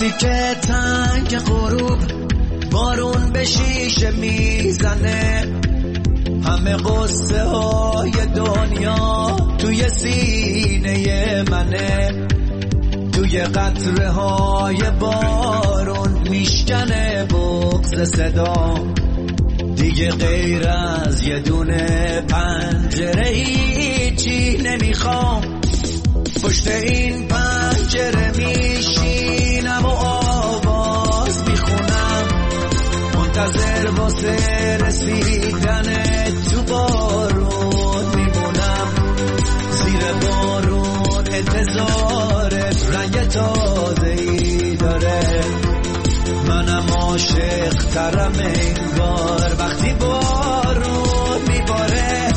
وقتی که تنگ غروب بارون به شیشه میزنه، همه قصه های دنیا توی سینه منه، توی قطره های بارون میشکنه بغض صدا، دیگه غیر از یه دونه پنجره هیچی نمیخوام. پشت این پنجره میشینم و آواز میخونم، منتظر واسه رسیدن تو بارون میمونم. زیر بارون انتظارت رنگ تازه‌ای داره، منم عاشق ترم انگار وقتی بارون میباره.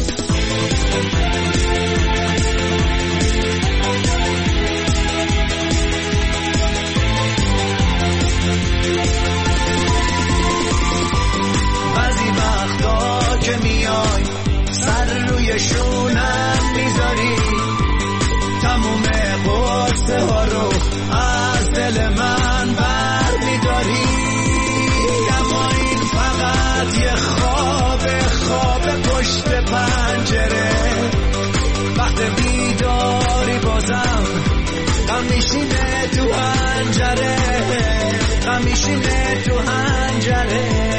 بعضی وقتا که میای سر روی شونم میذاری، تموم قصه ها رو از دل من بر میداری. اما این فقط یه خواب پشت پنجره، وقت بیداری بازم غم میشینه تو حنجره، غم میشینه تو حنجره.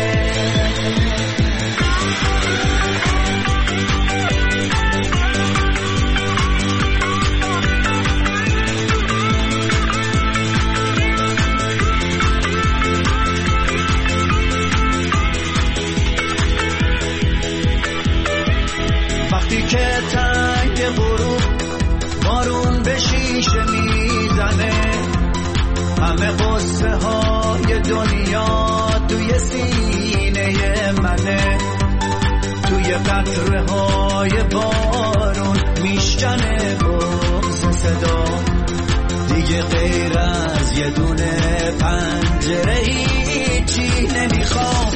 وقتی که تنگ غروب بارون به شیشه میزنه، همه قصه های دنیا توی سینه منه، توی قطره های بارون میشکنه بغض صدا، دیگه غیر از یه دونه پنجره هیچی نمیخوام.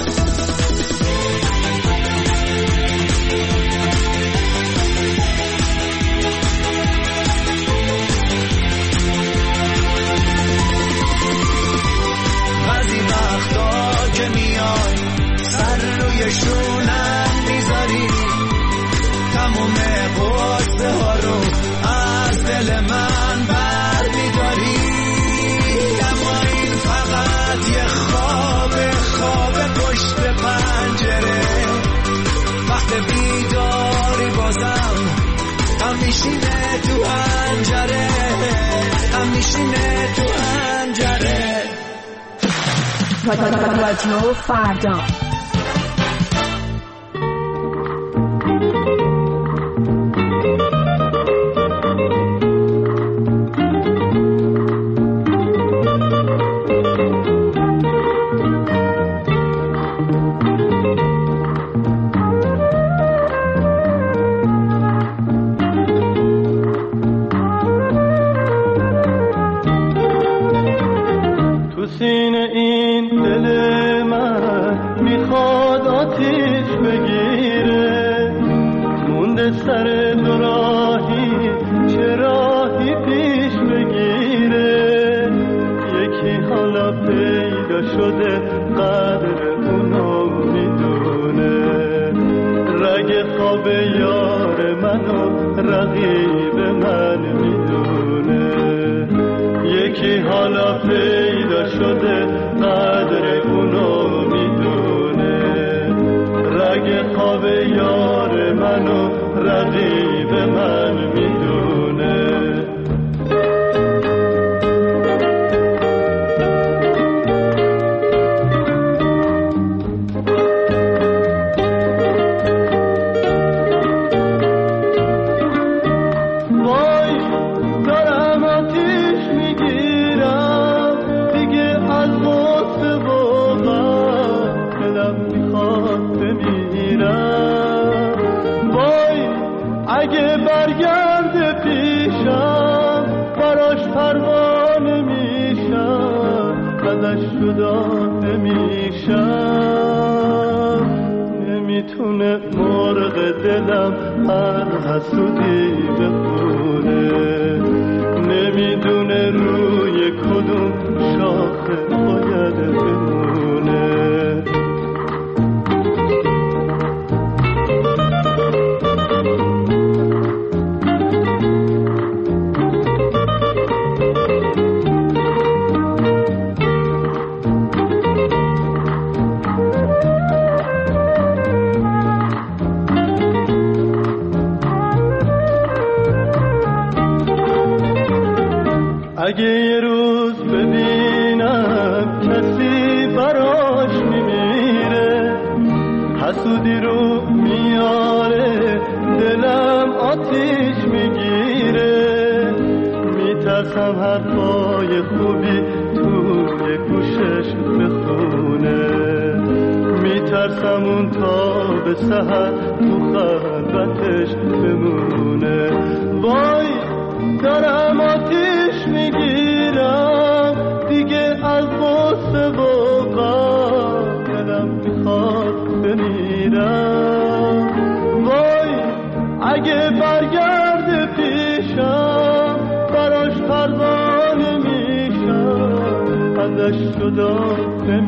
وقتا که میای سر روی شونم میذاری، تموم قصه ها رو از دل من بر میداری. اما این فقط یه خواب پشت پنجره، وقت بیداری بازم هم میشینه تو حنجره، هم میشینه تو حنجره. رادیو فردا نمیدونه روی کدوم آخه باید بمونه. اگه یه روز ببینم کسی براش میمیره، حسودی رو میاره دلم آتیش میگیره. میترسم حرفای خوبی توی گوشش بخونه، میترسم اون تا به سحر تو خلوتش بمونه. وای دارم آتیش میگیرم دیگه از غصه و غم، دلم میخواد بمیرم. وای اگه برگرده پیشم براش پروانه میشم، ازش جدا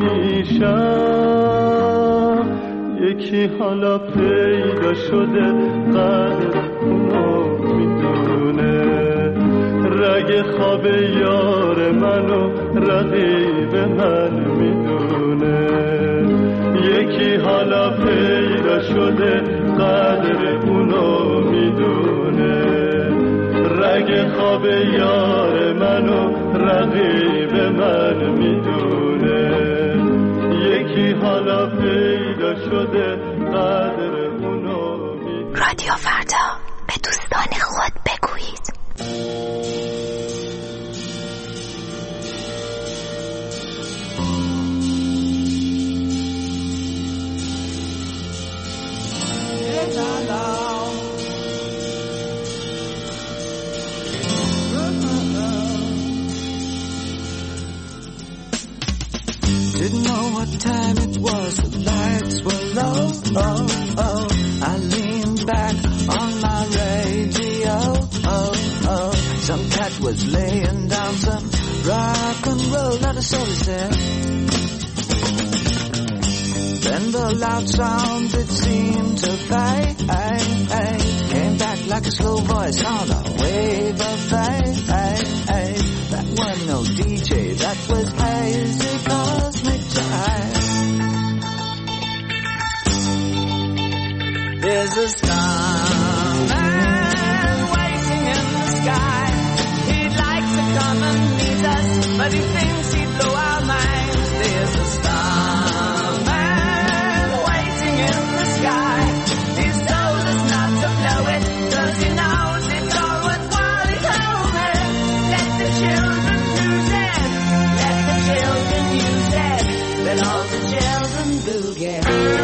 نمیشم. یکی حالا پیدا شده قدر اونو میدونه، رگ خواب یار منو رقیب من میدونه. یکی حالا پیدا شده قدر اونو میدونه، رگ خواب یار منو رقیب من میدونه. یکی حالا پیدا شده قدر اونو میدونه. رادیو فردا، به دوستان خود بگویید. Didn't know what time it was, the lights were low, oh, oh. I leaned back on my radio, oh, oh. Some cat was laying down some rock and roll, not a soul is there. Then the loud sound it seemed to fade, came back like a slow voice on a wave of fade. That was no DJ, that was hazy cosmic jive. There's a starman waiting in the sky. He'd like to come and meet us, but he thinks he'd blow our minds. There's a starman waiting in the sky. He's told us not to blow it, 'cause he knows it's all worthwhile. He told me, let the children use it, let the children use it, let all the children boogie.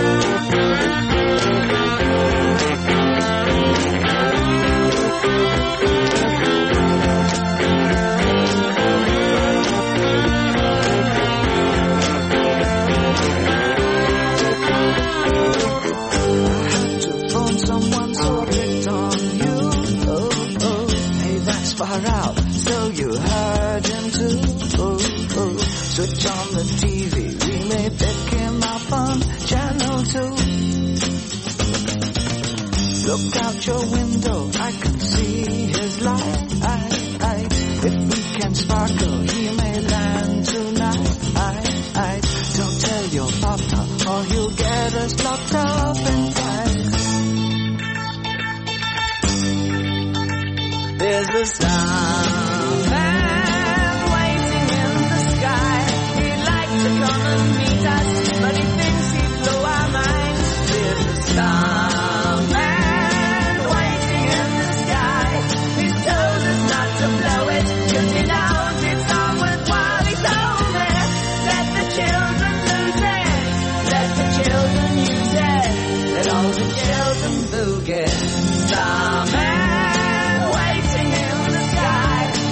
Out, so you heard him too. Switch on the TV, we may pick him up on channel 2. Look out your window, I can see his light. If we can sparkle, he may land tonight. Don't tell your papa, or he'll get us locked up in tight. There's a starman waiting in the sky. He'd like to come and meet us, but he thinks he'd blow our minds. There's a starman waiting in the sky. He's told us not to blow it, 'cause he knows it's all worthwhile. He told me, let the children lose it, let the children use it, let all the children boogie. Starman waiting in the sky.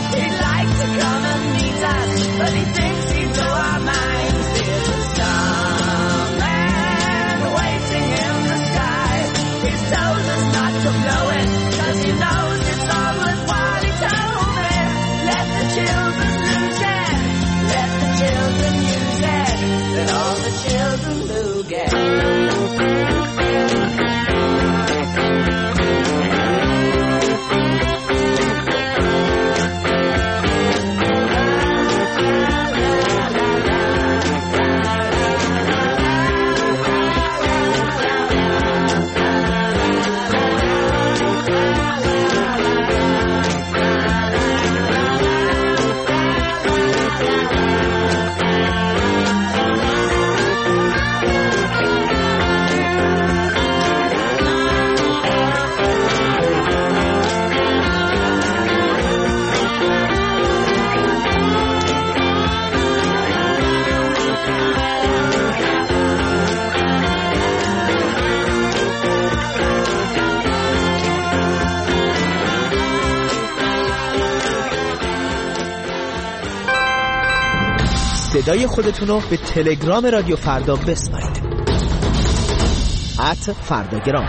صدای خودتون رو به تلگرام رادیو فردا بسپارید. @فرداگرام.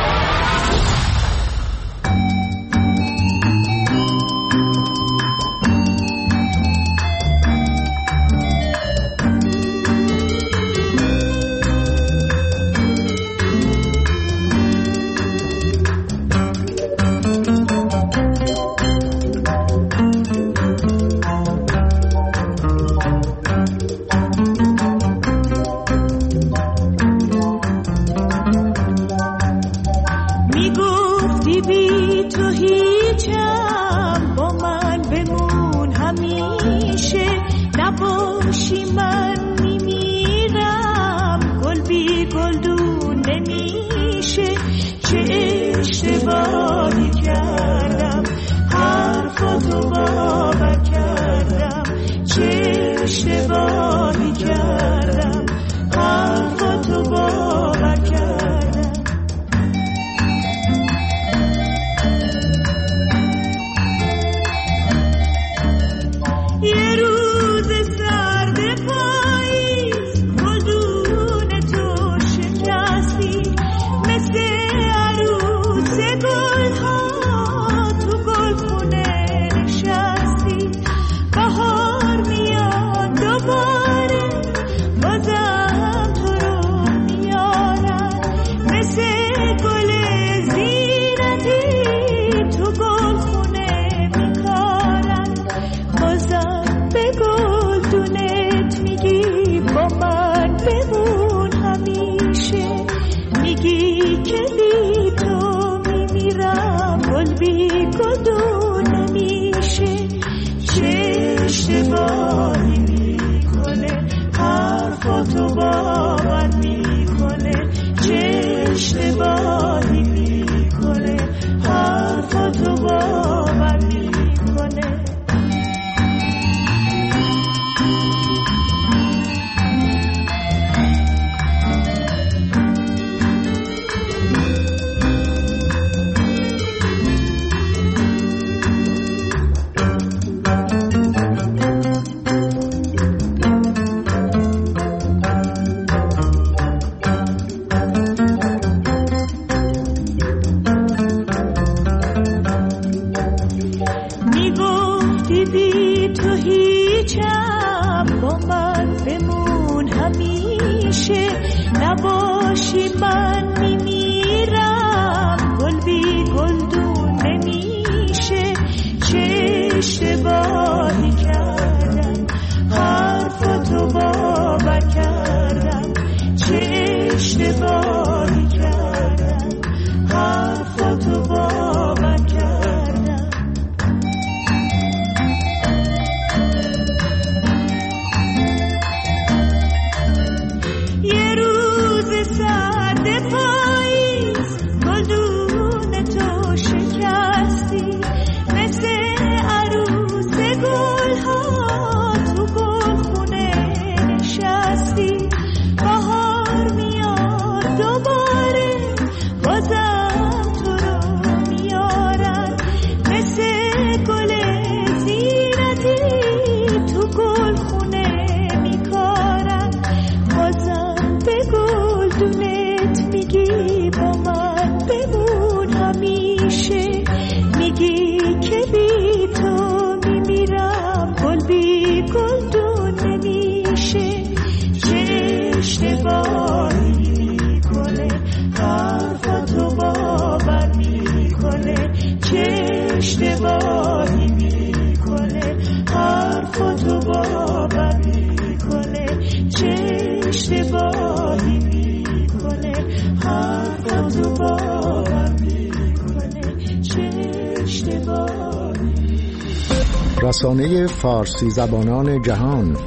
رسانه فارسی زبانان جهان،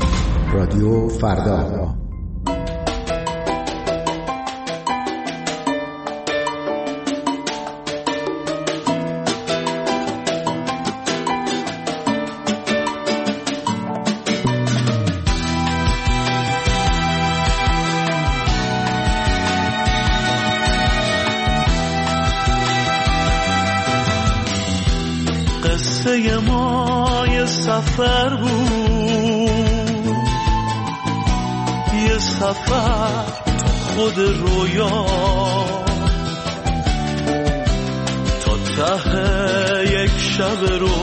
رادیو فردا. قصه ما یه سفر بود سفر خود رویا تا ته یک شب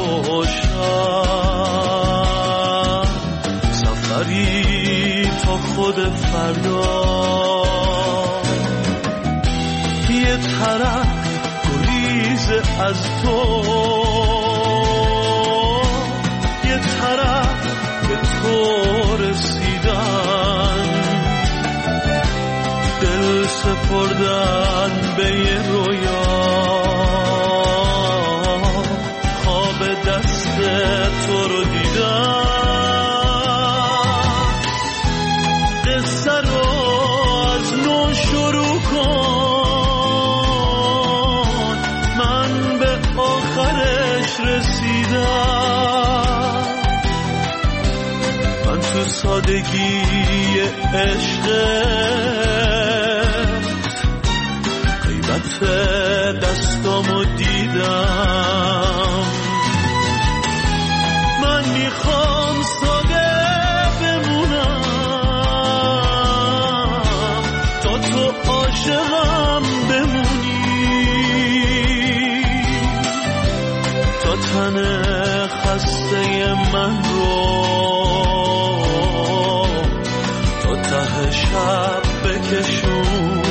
روشن، سفری تا خود فردا. یه طرف گریز از تو، یه طرف به تو رسیدن، دل سپردن به یه رویا، خواب دست تو رو دیدن. قصه رو از نو شروع کن، من به آخرش رسیدم. من تو سادگی عشقت غیبت دستامو دیدم. من میخوام ساده بمونم تا تو عاشقم بمونی، تا تن خسته من رو تا ته شب بکشونی.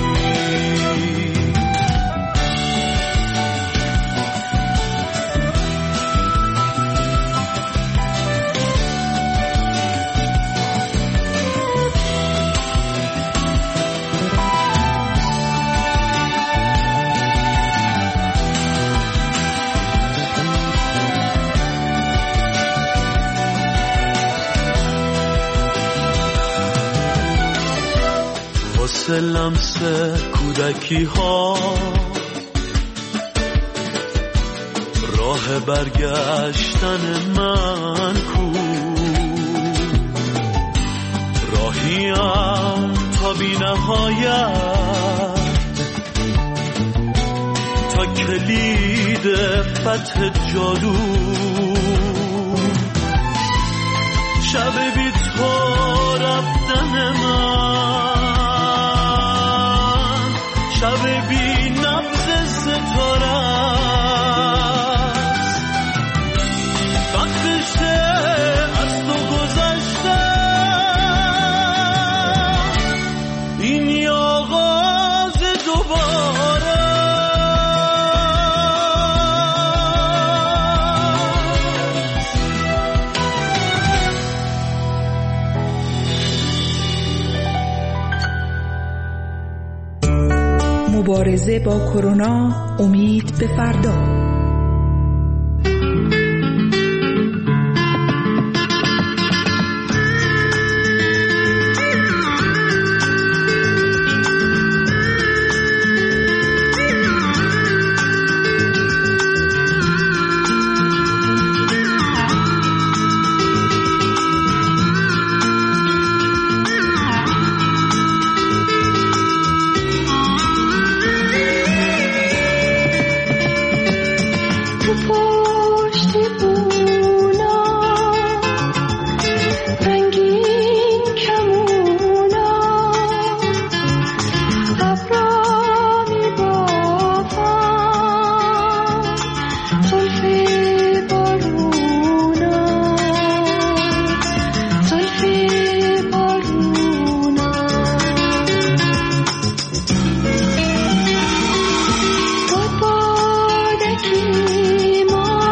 واسه لمس کودکی ها راه برگشتن من کو، راهیم تا بی نهایت، تا کلید فتح جادو. شب بی تو رفتن من، شب بی نبض ستاره است، وقتشه از تو گذشته، این آغاز دوباره. مبارزه با کرونا، امید به فردا. ما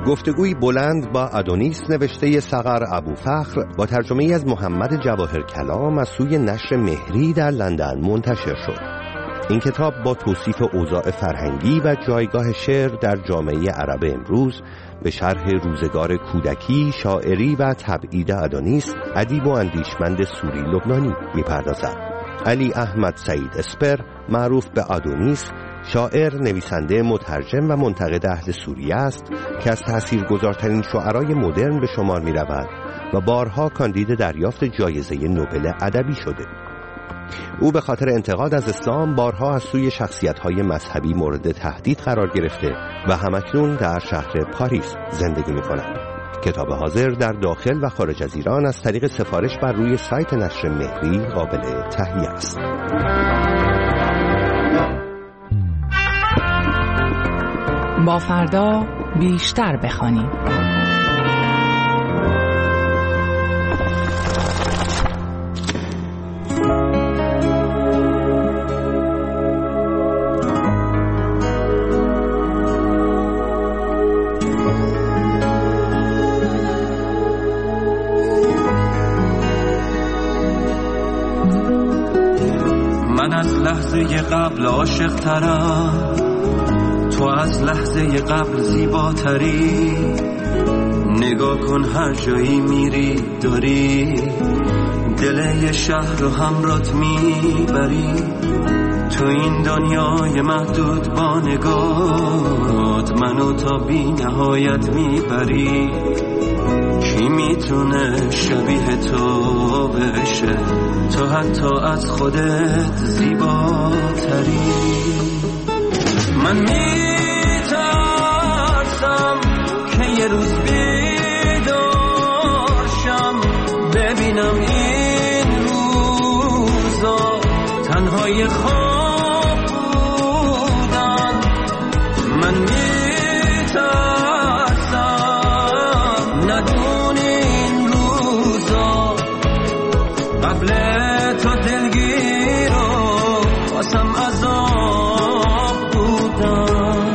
گفتگوی بلند با ادونیس نوشته صقر ابوفخر با ترجمه از محمد جواهر کلام از سوی نشر مهری در لندن منتشر شد. این کتاب با توصیف اوضاع فرهنگی و جایگاه شعر در جامعه عرب امروز به شرح روزگار کودکی، شاعری و تبعید ادونیس، ادیب و اندیشمند سوری لبنانی می‌پردازد. علی احمد سعید اسپر، معروف به ادونیس، شاعر، نویسنده، مترجم و منتقد اهل سوریه است که از تاثیرگذارترین شاعرای مدرن به شمار می‌رود و بارها کاندید دریافت جایزه نوبل ادبی شده. او به خاطر انتقاد از اسلام بارها از سوی شخصیت‌های مذهبی مورد تهدید قرار گرفته و همکنون در شهر پاریس زندگی می‌کند. کتاب حاضر در داخل و خارج از ایران از طریق سفارش بر روی سایت نشر مهری قابل تهیه است. با فردا بیشتر بخوانیم. من از لحظه قبل عاشق ترم، تو از لحظه قبل زیباتری. نگاه کن هر جایی میری داری دل یه شهر رو همرات میبری. تو این دنیای محدود با نگاهت منو تا بی نهایت میبری. کی میتونه شبیه تو بشه؟ تو حتی از خودت زیباتری. من میترسم که یه روز بیدار شم ببینم این روزا تنهای خواب بودن. من میترسم ندونی این روزا قبل تو دلگیر و واسم عذاب بودن.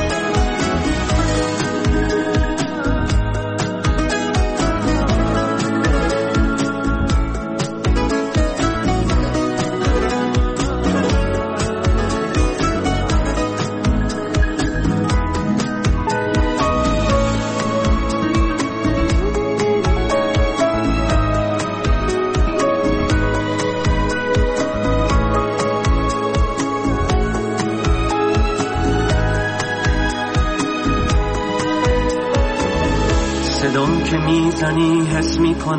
صدام که میزنی حس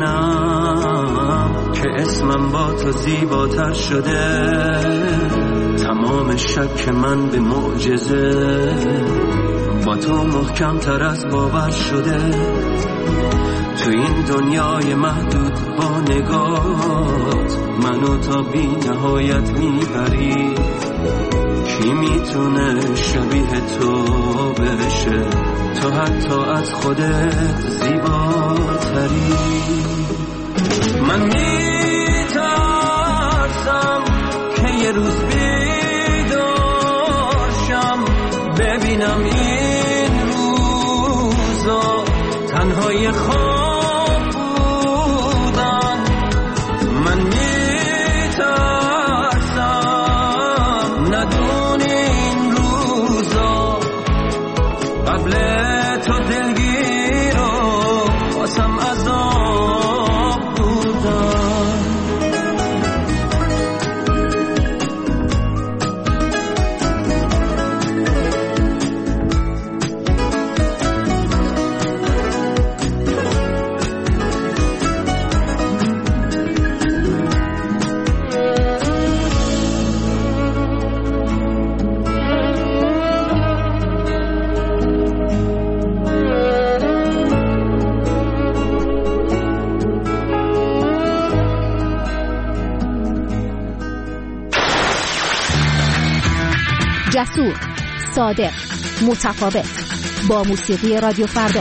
میکنم که اسمم با تو زیباتر شده. تمام شک من به معجزه با تو محکم تر از باور شده. تو این دنیای محدود با نگاهت منو تا بی نهایت میبری. کی میتونه شبیه تو بشه؟ تو حتی از خودت زیباتری. من میترسم که یه روز بیدار شم ببینم این روزا تنهای خواب بودن. من میترسم ندونی این روزا قبل تو دلگیر و واسم عذاب بودن. جسور، صادق، متفاوت، با موسیقی رادیو فردا.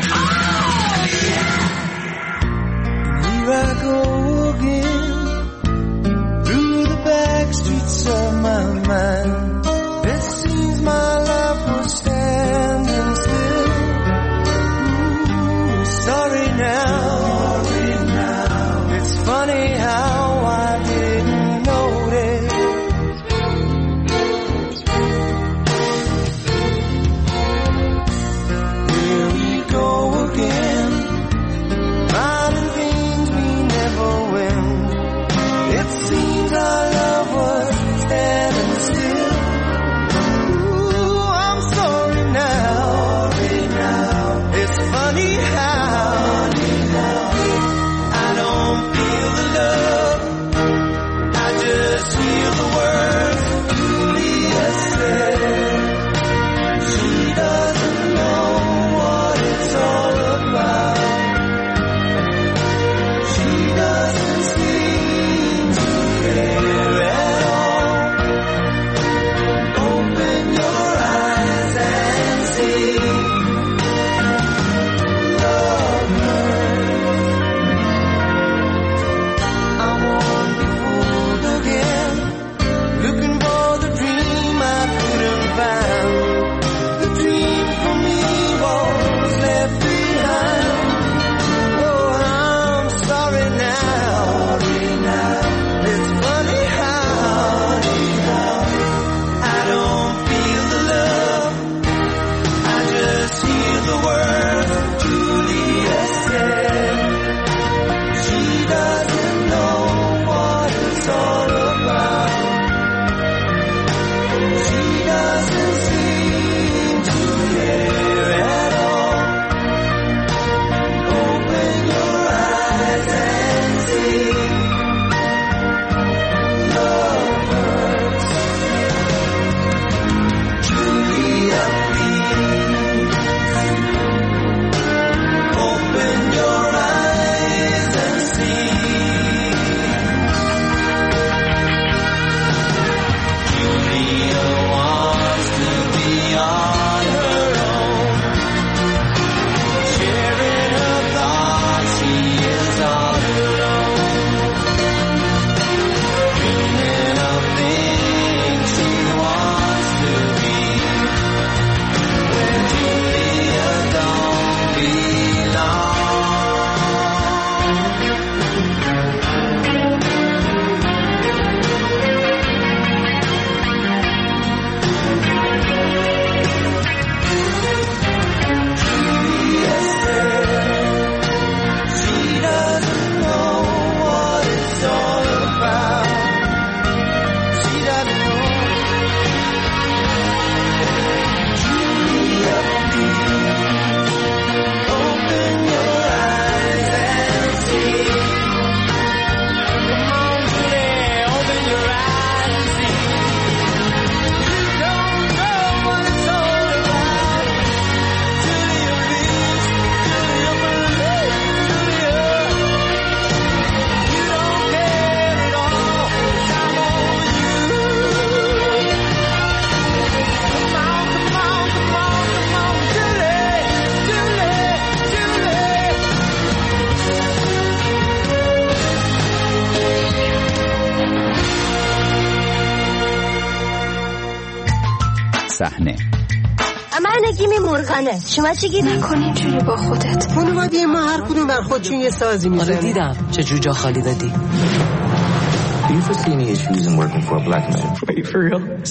صحنه. من گیمی مرغانه، شما چی گیر نکنی اینجوری با خودت؟ خانواده ما هر کدوم بر خودشون یه سازی میزنه. آره دیدم چه جور جا خالی دادی. Do you foresee any issues in working for a black man? Wait, for real?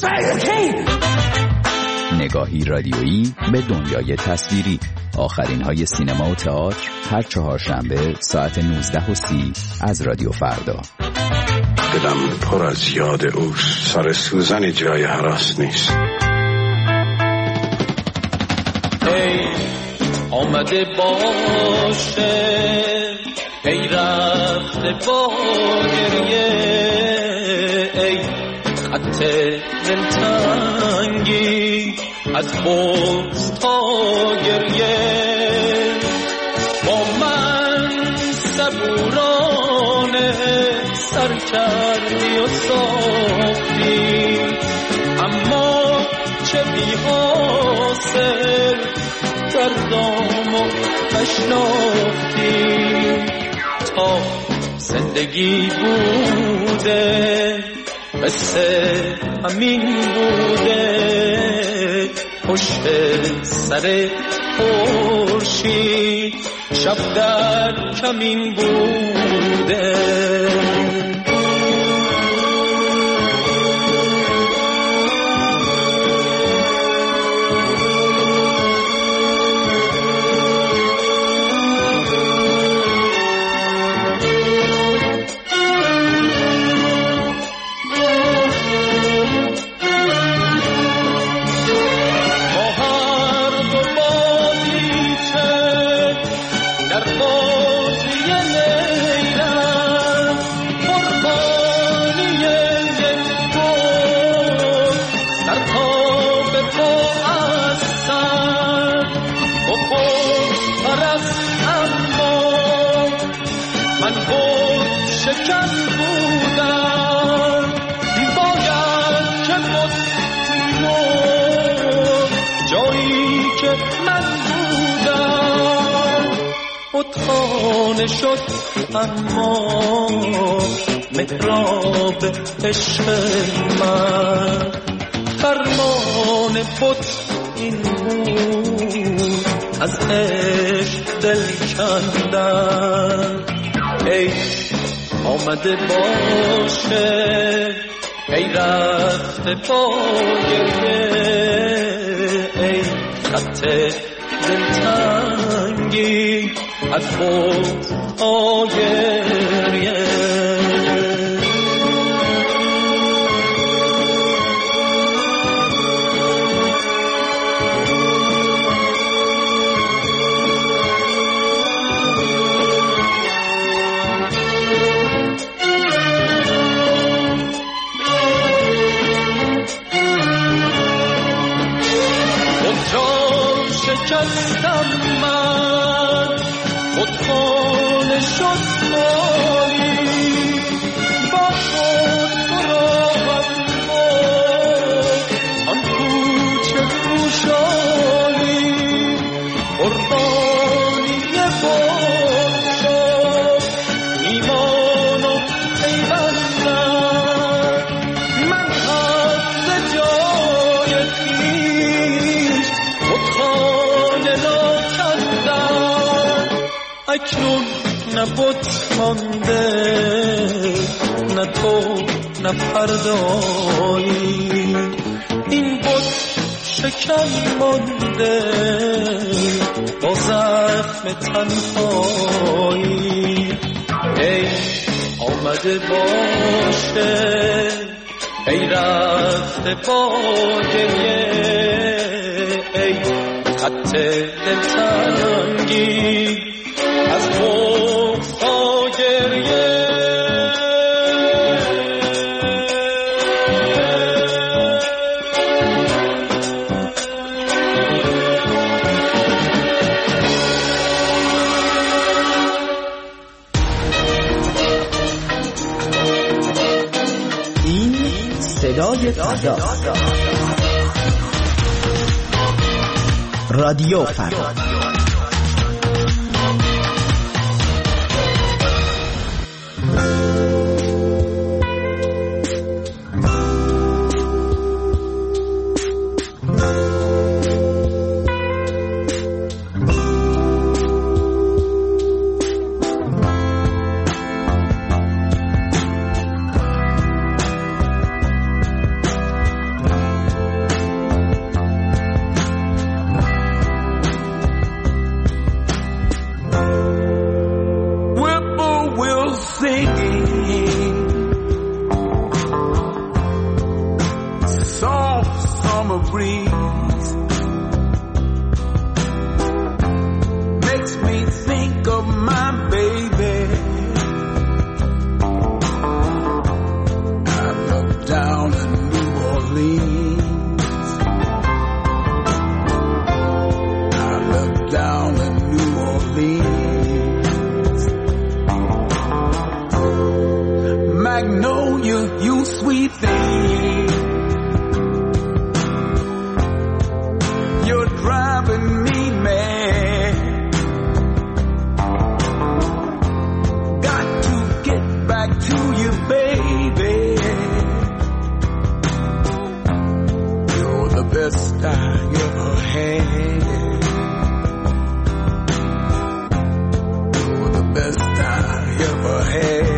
نگاهی رادیویی به دنیای تصویری. آخرین های سینما و تئاتر هر چهارشنبه ساعت 19:30 از رادیو فردا. دلم پر از یاد اوست، سر سوزن جای هراس نیست. ای آمده باشه، ای رفته با گریه، ای خط دلتنگی از بغض تا گریه، با من صبورانه سر کردی و ساختی، اما چه بی حاصل دردامو نشناختی. تا زندگی بوده مثل همین بوده، پشت سر خورشید شب در کمین بوده. خانه شد اما محراب عشق من، فرمان بت این بود از عشق دل کندن. ای آمده باشه، ای رفته با گریه، ای خط دلتنگی از خود آگریه. شکستم من، خودخانه شد مالی، با خود براهم بود آن کوچه خوشحالی، قربانی بود شد ایمان و پیوندم. من حد جای خویش خودخانه را کندم، اکنون نه بت مانده، نه تو نه فردایی، این بت شکن مانده با زخم تنهایی. ای آمده باشه، ای رفته با گریه، ای خط دلتنگی از بغض تا گریه. این صدای فردا، رادیو فردا. Magnolia, you sweet thing. You're driving me mad. Got to get back to you, baby. You're the best I ever had. You're the best I ever had.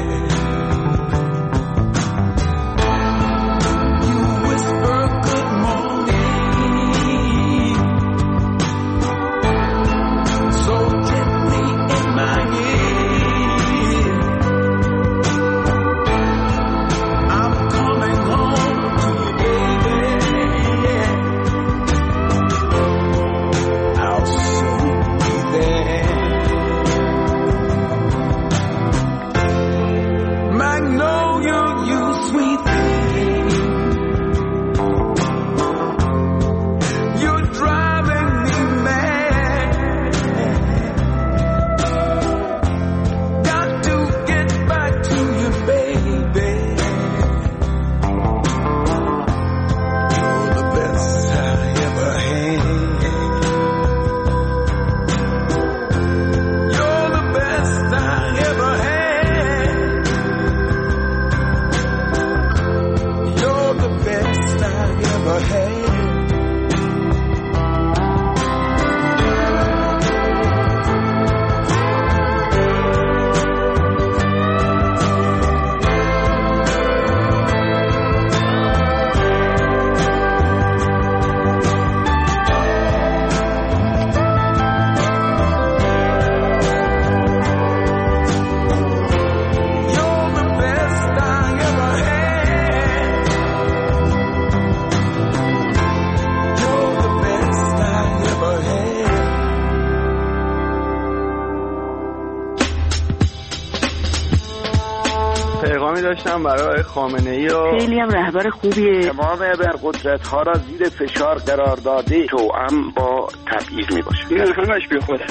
داشتم برای خامنه‌ای و خیلی هم رهبر خوبیه. تمام قدرت‌ها را زیر فشار قرار داده توأم با تبعیض میباشه. این همش بی خوده.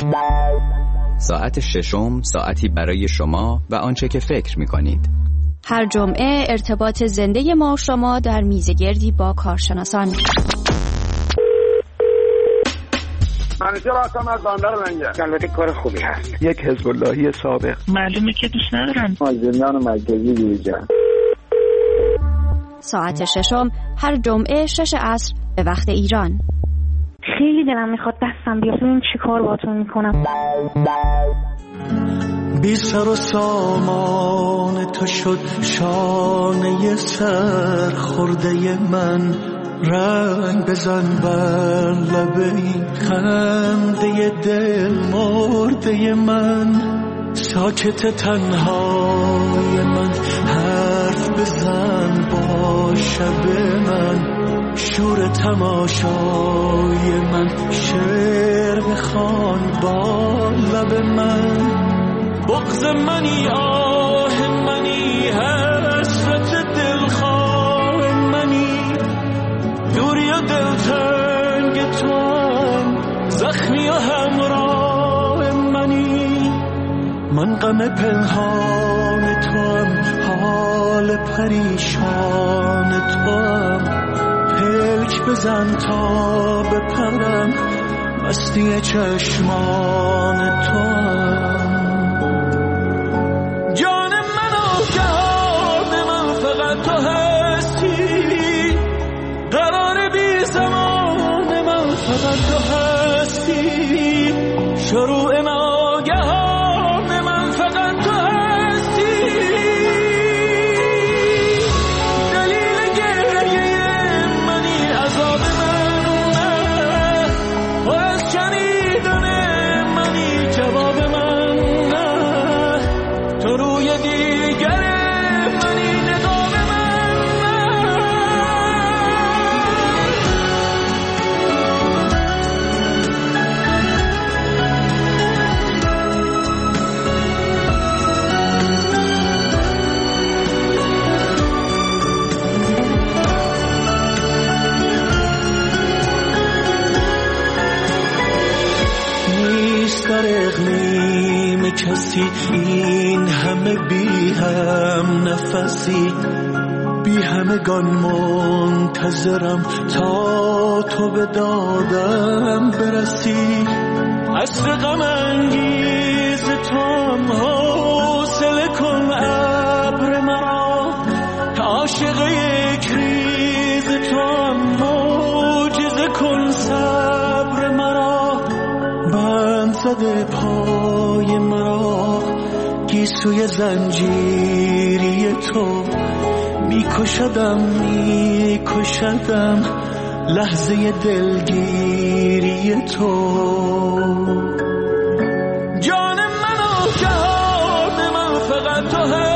ساعت ششم ساعتی برای شما و آنچه که فکر می‌کنید. هر جمعه ارتباط زنده ما و شما در میزگردی با کارشناسان. منیجر هستم از بندر منگه. البته کار خوبی هست. یک حزب اللهی سابق. معلومه که دوست ندارم. از زندان مرکزی بیرون. ساعت ششم هر جمعه 6 عصر به وقت ایران. خیلی دلم میخواد دستم بیاد ببین چی کار باهاتون میکنم. بی سر و سامان تو شد شانه سر خورده من، رنگ بزن بر لب این خنده دل مرده من، ساکت تنهای من حرف بزن با شب من، شور تماشای من شعر بخوان با لب من، بغض منی آه منی حسرت دلخواه منی، دوری و دلتنگ تو هم زخمی و همراه منی، من غم پنهان تو هم حال پریشان تو هم، پلک بزن تا بپرم مستی چشمان تو هم، جان من و جهان من فقط تو هستی، قرار بی زمان من فقط تو هستی، شروع ناگهان من فقط تو هستی، دلیل گریه منی عذاب من، و از شنیدن منی جواب من، تو روی دیگر منی نقاب من. نیست در اقلیم کسی این همه بی هم نفسی بی همگان منتظرم تا تو به دادم برسی. عصر غم انگیز تو هم حوصله کن ابر مرا، عاشق یک ریز تو هم معجزه کن صبر مرا. بند زده پای مرا گیسوی زنجیری تو، میکشدم لحظه دلگیری تو. جان من و جهان من فقط تو